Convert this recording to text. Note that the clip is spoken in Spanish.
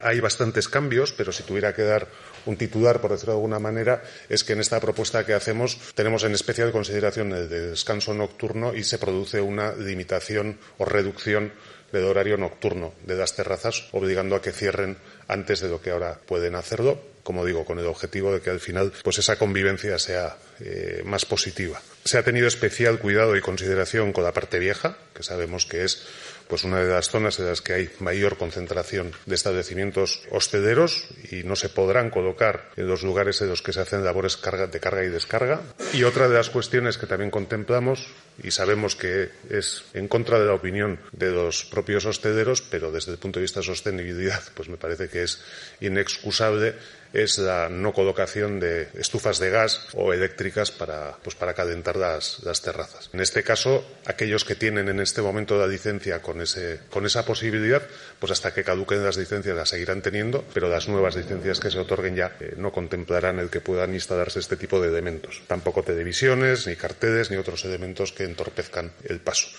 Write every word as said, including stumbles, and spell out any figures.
Hay bastantes cambios, pero si tuviera que dar un titular, por decirlo de alguna manera, es que en esta propuesta que hacemos tenemos en especial consideración el de descanso nocturno y se produce una limitación o reducción del horario nocturno de las terrazas, obligando a que cierren antes de lo que ahora pueden hacerlo, como digo, con el objetivo de que al final pues esa convivencia sea eh, más positiva. Se ha tenido especial cuidado y consideración con la parte vieja, que sabemos que es pues una de las zonas en las que hay mayor concentración de establecimientos hosteleros y no se podrán colocar en los lugares en los que se hacen labores de carga y descarga. Y otra de las cuestiones que también contemplamos, y sabemos que es en contra de la opinión de los propios hosteleros, pero desde el punto de vista de sostenibilidad, pues me parece que es inexcusable, es la no colocación de estufas de gas o eléctricas para, pues para calentar las, las terrazas. En este caso, aquellos que tienen en este momento la licencia con, ese, con esa posibilidad, pues hasta que caduquen las licencias las seguirán teniendo, pero las nuevas licencias que se otorguen ya eh, no contemplarán el que puedan instalarse este tipo de elementos. Tampoco televisiones, ni carteles, ni otros elementos que entorpezcan el paso.